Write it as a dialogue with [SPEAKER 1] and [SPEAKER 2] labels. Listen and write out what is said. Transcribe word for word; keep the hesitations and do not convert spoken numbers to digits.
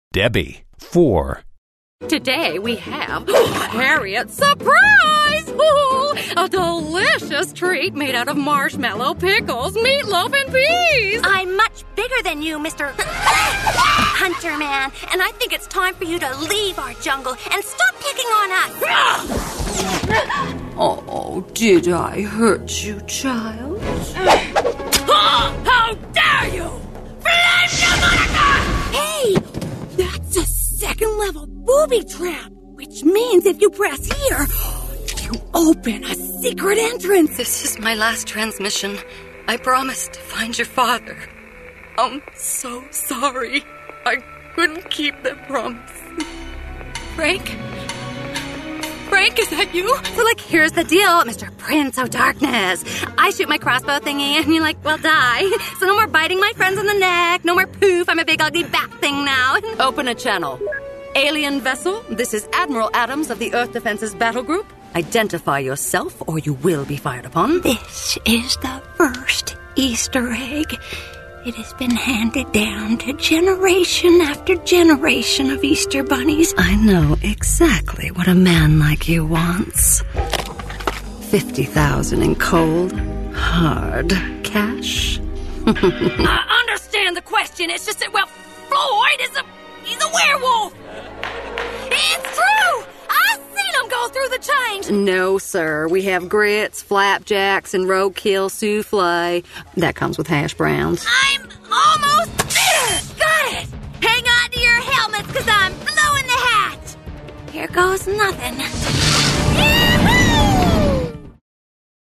[SPEAKER 1] Debbie. Four.
[SPEAKER 2] Today we have Harriet's surprise! Ooh, a delicious treat made out of marshmallow, pickles, meatloaf, and peas!
[SPEAKER 3] I'm much bigger than you, Mister Hunter Man, and I think it's time for you to leave our jungle and stop picking on us!
[SPEAKER 2] Oh, did I hurt you, child? How dare you!
[SPEAKER 4] Hey! That's a second-level booby trap, which means if you press here, you open a secret entrance.
[SPEAKER 2] This is my last transmission. I promised to find your father. I'm so sorry. I couldn't keep that promise. Frank? Frank, is that you?
[SPEAKER 3] So, like, here's the deal, Mister Prince of Darkness. I shoot my crossbow thingy, and you're like, well, die. So no more biting my friends in the neck. No more poof. I'm a big, ugly bat thing now.
[SPEAKER 2] Open a channel. Alien vessel, this is Admiral Adams of the Earth Defenses Battle Group. Identify yourself, or you will be fired upon.
[SPEAKER 4] This is the first Easter egg. It has been handed down to generation after generation of Easter bunnies.
[SPEAKER 2] I know exactly what a man like you wants. Fifty thousand in cold, hard cash.
[SPEAKER 3] I understand the question. It's just that, well, Floyd is a... he's a werewolf. It's true. I've seen him go through the change.
[SPEAKER 2] No, sir. We have grits, flapjacks, and roadkill souffle. That comes with hash browns.
[SPEAKER 3] I'm almost there. Got it. Hang on to your helmets, because I'm blowing the hatch. Here goes nothing.